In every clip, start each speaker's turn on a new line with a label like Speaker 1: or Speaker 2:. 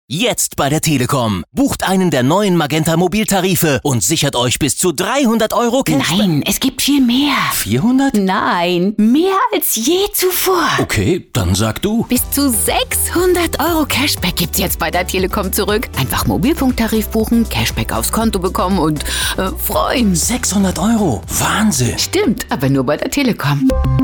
Speaker 1: Jetzt bei der Telekom. Bucht einen der neuen Magenta-Mobiltarife und sichert euch bis zu 300 € Cashback.
Speaker 2: Nein, es gibt viel mehr.
Speaker 1: 400?
Speaker 2: Nein, mehr als je zuvor.
Speaker 1: Okay, dann sag du.
Speaker 2: Bis zu 600 € Cashback gibt's jetzt bei der Telekom zurück. Einfach Mobilfunktarif buchen, Cashback aufs Konto bekommen und freuen.
Speaker 1: 600 €? Wahnsinn.
Speaker 2: Stimmt, aber nur bei der Telekom.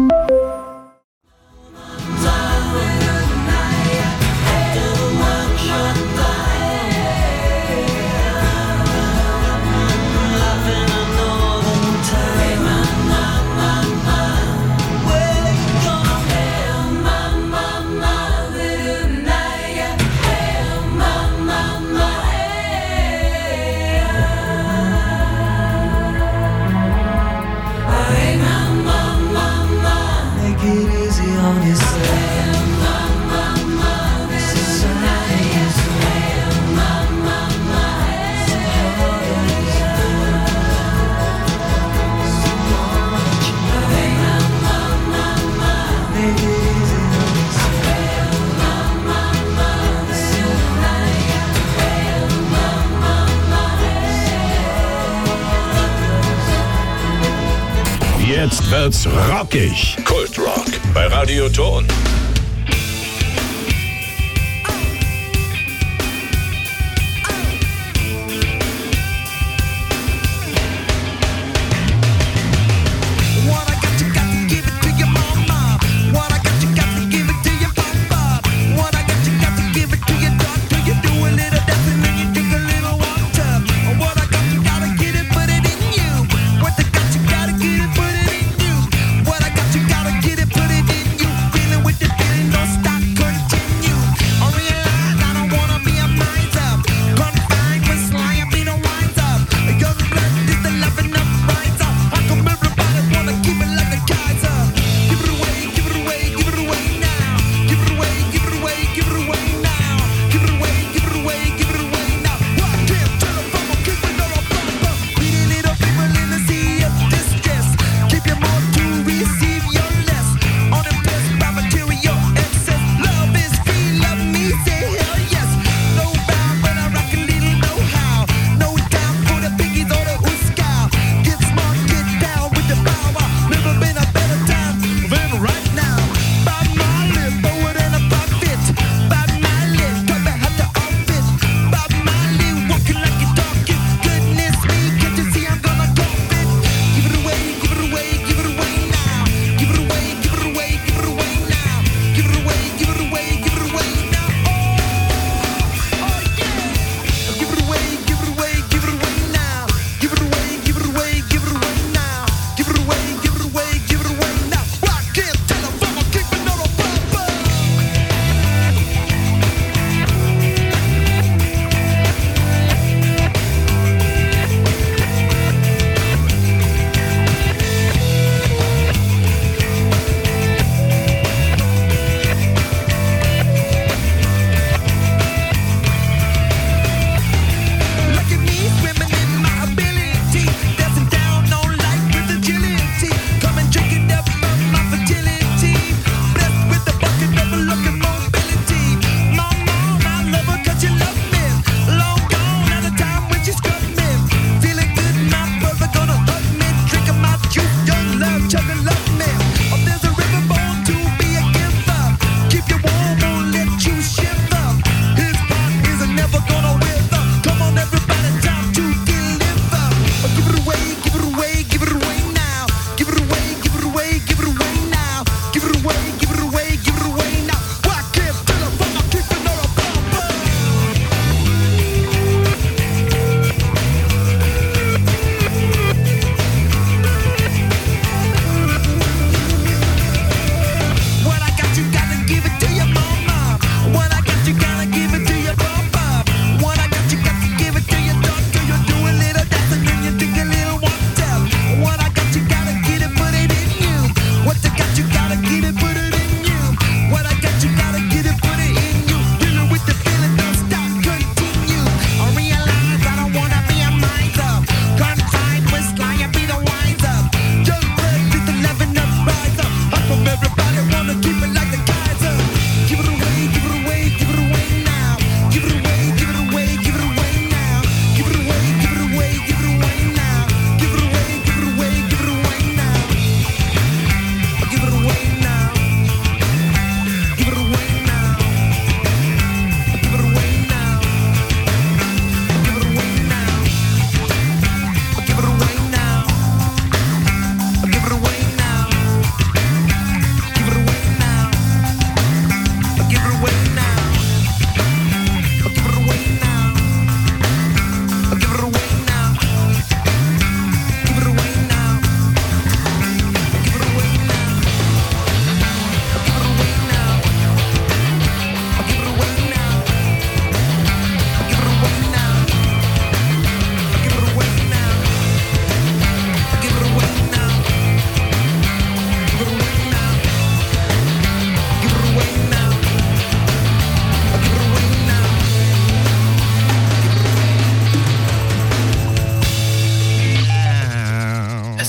Speaker 3: Jetzt wird's rockig. Kultrock bei Radio Ton.
Speaker 4: With the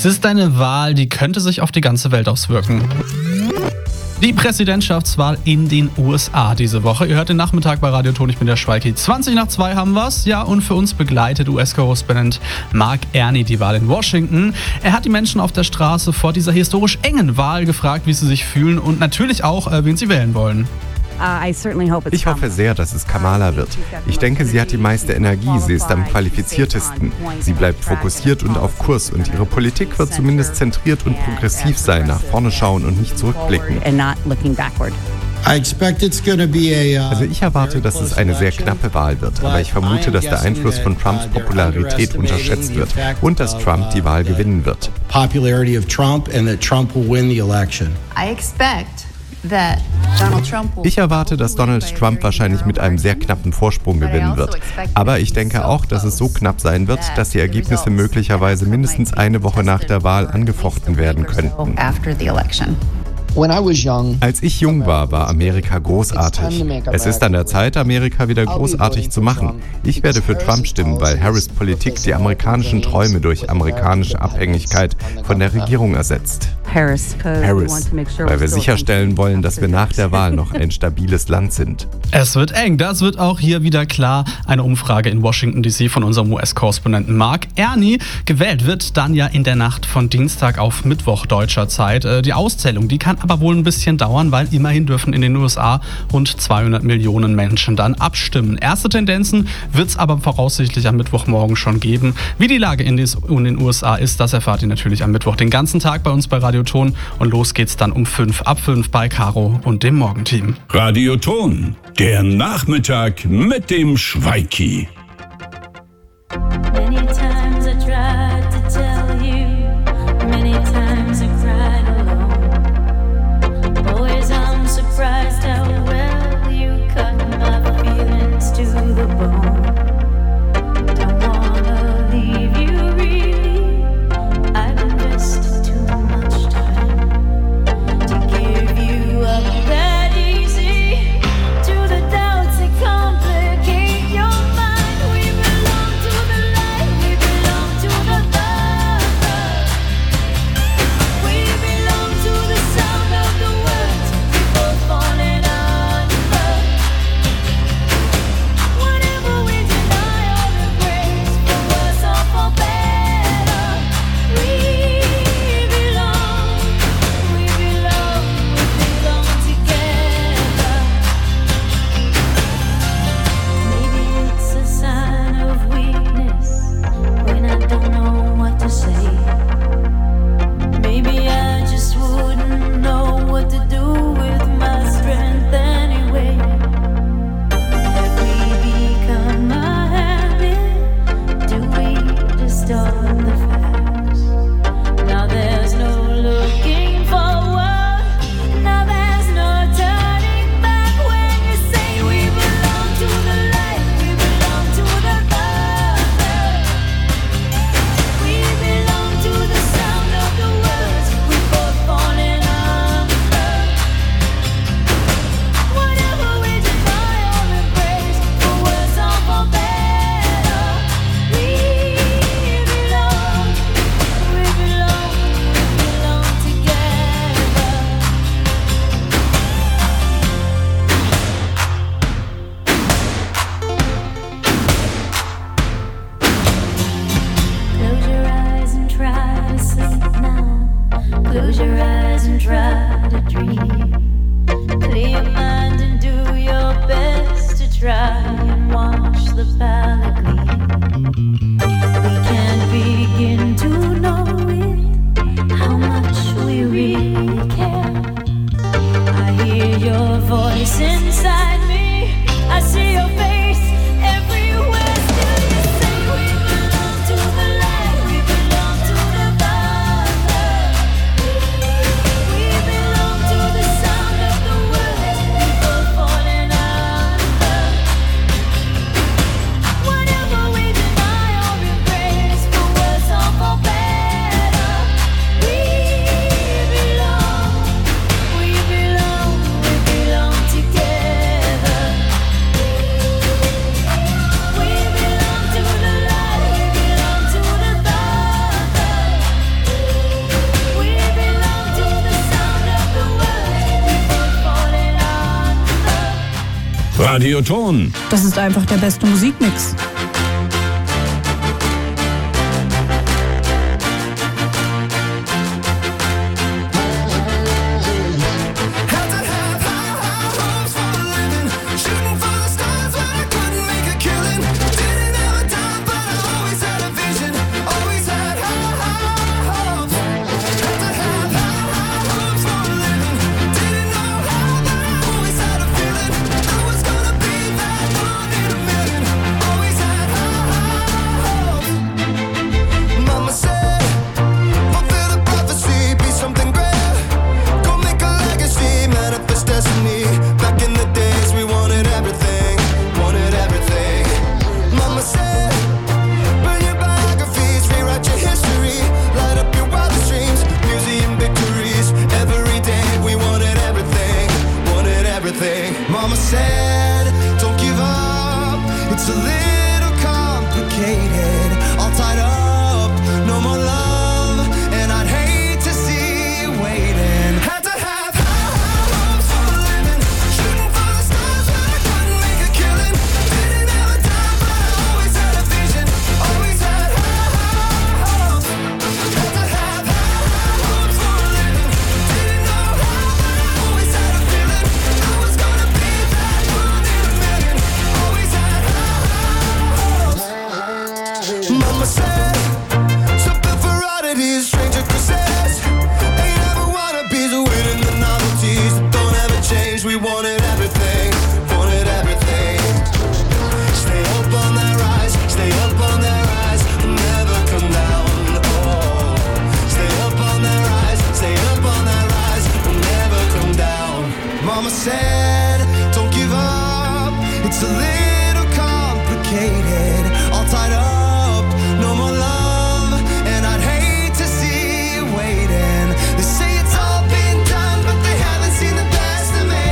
Speaker 4: Es ist eine Wahl, die könnte sich auf die ganze Welt auswirken. Die Präsidentschaftswahl in den USA diese Woche. Ihr hört den Nachmittag bei Radio Ton, ich bin der Schweiki. 20:02 haben wir's. Ja, und für uns begleitet US-Korrespondent Mark Erni die Wahl in Washington. Er hat die Menschen auf der Straße vor dieser historisch engen Wahl gefragt, wie sie sich fühlen und natürlich auch, wen sie wählen wollen.
Speaker 5: Ich hoffe sehr, dass es Kamala wird. Ich denke, sie hat die meiste Energie, sie ist am qualifiziertesten. Sie bleibt fokussiert und auf Kurs und ihre Politik wird zumindest zentriert und progressiv sein, nach vorne schauen und nicht zurückblicken. Also ich erwarte, dass es eine sehr knappe Wahl wird, aber ich vermute, dass der Einfluss von Trumps Popularität unterschätzt wird und dass Trump die Wahl gewinnen wird. Ich erwarte, dass Donald Trump wahrscheinlich mit einem sehr knappen Vorsprung gewinnen wird. Aber ich denke auch, dass es so knapp sein wird, dass die Ergebnisse möglicherweise mindestens eine Woche nach der Wahl angefochten werden könnten. Als ich jung war, war Amerika großartig. Es ist an der Zeit, Amerika wieder großartig zu machen. Ich werde für Trump stimmen, weil Harris' Politik die amerikanischen Träume durch amerikanische Abhängigkeit von der Regierung ersetzt. Harris, weil wir sicherstellen wollen, dass wir nach der Wahl noch ein stabiles Land sind.
Speaker 4: Es wird eng, das wird auch hier wieder klar. Eine Umfrage in Washington D.C. von unserem US-Korrespondenten Mark Erni. Gewählt wird dann ja in der Nacht von Dienstag auf Mittwoch deutscher Zeit. Die Auszählung, die kann aber wohl ein bisschen dauern, weil immerhin dürfen in den USA rund 200 Millionen Menschen dann abstimmen. Erste Tendenzen wird es aber voraussichtlich am Mittwochmorgen schon geben. Wie die Lage in den USA ist, das erfahrt ihr natürlich am Mittwoch den ganzen Tag bei uns bei Radio Ton. Und los geht's dann um 5 bei Caro und dem Morgenteam.
Speaker 3: Radio Ton, der Nachmittag mit dem Schweiki.
Speaker 6: Many times I tried to tell you, many times I cried alone. Always I'm surprised how well you cut my feelings to the bone. Don't wanna leave you really, I've invested too much time to give you up that easy. To the doubts that complicate your mind, we belong to the light, we belong to the love. We belong to the sound of the words, we both falling under. Whatever we deny or embrace, for worse or for better, we belong together. Maybe it's a sign of weakness when I don't know what to say. Maybe I just wouldn't know what to do with my strength anyway. Have we become a habit? Do we distort the facts? Now there's no looking forward. Now there's no turning back when you say we belong to the light, we belong to the love. We belong to the sound of the words, we both falling under. Whatever we deny or embrace, for worse or for better, we belong together. Close your eyes and try to sleep now. Close your eyes and try to dream. Clear your mind and do your best to try and watch the palette gleam. We can't begin to know it, how much we really care. I hear your voice inside me, I see your face everywhere. Still you say we belong to the light, we belong to the love. We belong to the sound of the words, we both falling under. Whatever we deny or embrace, for worse or for better, we belong together.
Speaker 3: Radioton.
Speaker 7: Das ist einfach der beste Musikmix.
Speaker 8: Mama said, don't give up, it's a little complicated, all tied up, no more love, and I'd hate to see you waiting. Had to have high hopes for a living, shooting for the stars but I couldn't make a killing, didn't have a dime but I always had a vision, always had high hopes. Had to have high hopes for a living, didn't know how but I always had a feeling, I was gonna be that one in a million, always had high hopes. Mama said, something for oddities, stranger kisses, ain't ever wannabes, winning the novelties that don't ever change. We wanted everything, wanted everything. Stay up on that rise, stay up on that rise, never come down. Oh, stay up on that rise, stay up on that rise, never come down. Mama said, don't give up, it's a little complicated, all tied up, no more love, and I'd hate to see you waiting. They say it's all been done, but they haven't seen the best of me.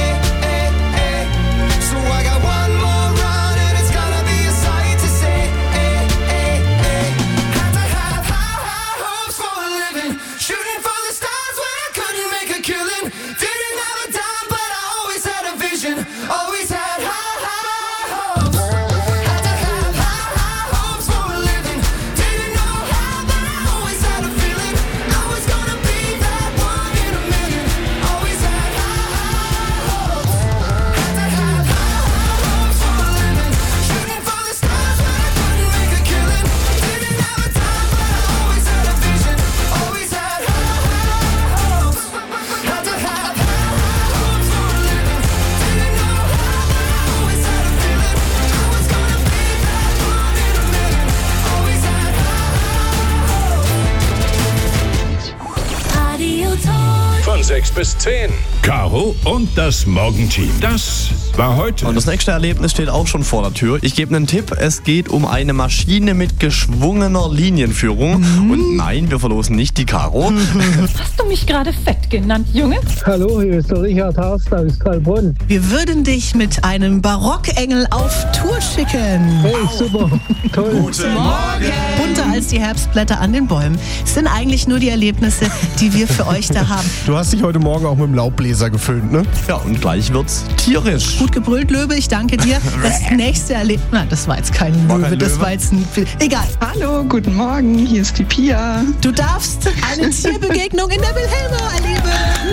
Speaker 8: So I got one more run, and it's gonna be a sight to see. Had to have high hopes for a living, shooting for the stars when I couldn't make a killing. Didn't have a dime, but I always had a vision, always had high hopes. Had to have high hopes for a living, didn't know how, but I always had a feeling I was gonna be that one in a million, always had high hopes. Had to have high hopes for a living, shooting for the stars when I couldn't make a killing, didn't have a dime, but I always had a vision, always had high hopes. Had to have high hopes for a living, didn't know how, but I always had a feeling I was gonna be that one in a million, always had high hopes.
Speaker 3: Von 6 bis 10. Caro und das Morgenteam. Das war heute.
Speaker 9: Und das nächste Erlebnis steht auch schon vor der Tür. Ich gebe einen Tipp. Es geht um eine Maschine mit geschwungener Linienführung. Und nein, wir verlosen nicht die Caro.
Speaker 7: Hast du mich gerade fett genannt, Junge?
Speaker 10: Hallo, hier ist der Richard Haas aus Karlsbrunn.
Speaker 11: Wir würden dich mit einem Barockengel auf Tour schicken.
Speaker 10: Hey, super, toll.
Speaker 11: Guten Morgen! Bunter als die Herbstblätter an den Bäumen sind eigentlich nur die Erlebnisse, die wir für euch da haben.
Speaker 12: Du hast dich heute Morgen auch mit dem Laubbläser geföhnt, ne?
Speaker 9: Ja, und gleich wird's tierisch.
Speaker 11: Gut gebrüllt, Löwe, ich danke dir. Das nächste Erlebnis... Na, das war jetzt kein Löwe, das war jetzt ein... Egal.
Speaker 13: Hallo, guten Morgen, hier ist die Pia.
Speaker 11: Du darfst eine Tierbegegnung in der Wilhelma